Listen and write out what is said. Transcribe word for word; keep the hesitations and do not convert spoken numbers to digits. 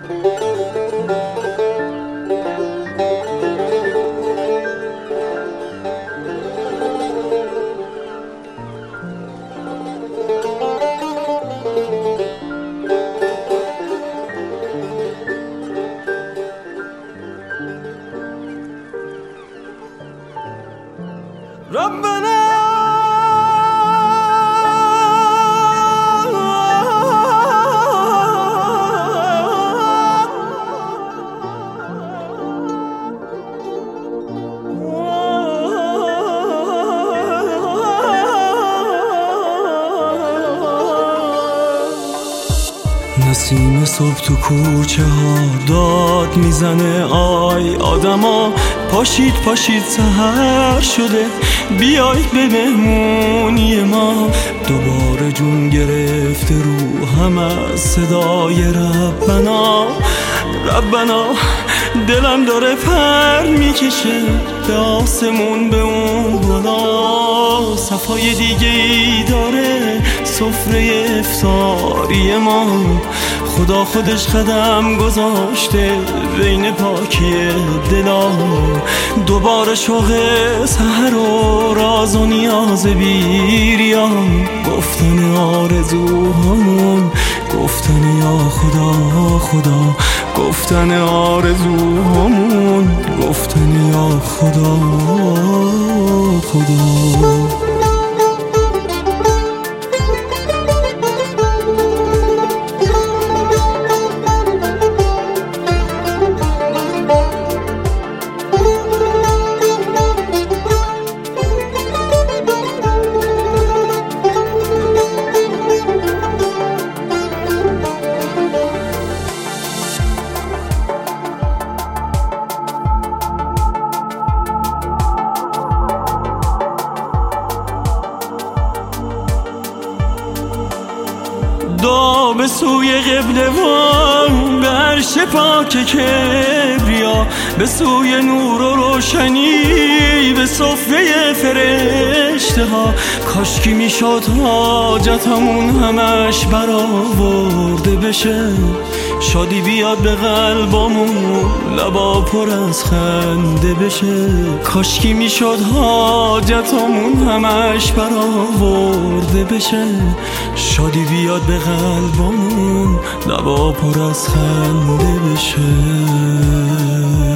ربنا نسیم صبح تو کوچه ها داد میزنه آی آدما پاشید پاشید سحر شده بیایید به مهمونی ما دوباره جون گرفته رو هم از صدای ربنا ربنا دلم داره پر میکشه به آسمون به اون بالا صفای دیگه ای داره سفره افطاری ما خدا خودش قدم گذاشته بین پاکی دلا دوباره شوق سحر و راز و نیاز بیریا گفتن آرزوهامون گفتن یا خدا خدا گفتن آرزوهامون گفتن یا خدا خدا دعا به سوی قبله وان به عرش پاک کبریا به سوی نور و روشنی به صفره فرشته ها کاشکی میشد حاجتمون همش برآورده بشه شادی بیاد به قلبمون لبا پر از خنده بشه کاشکی میشد حاجتمون همش برآورده بشه شادی بیاد به قلبمون لبا پر از خنده بشه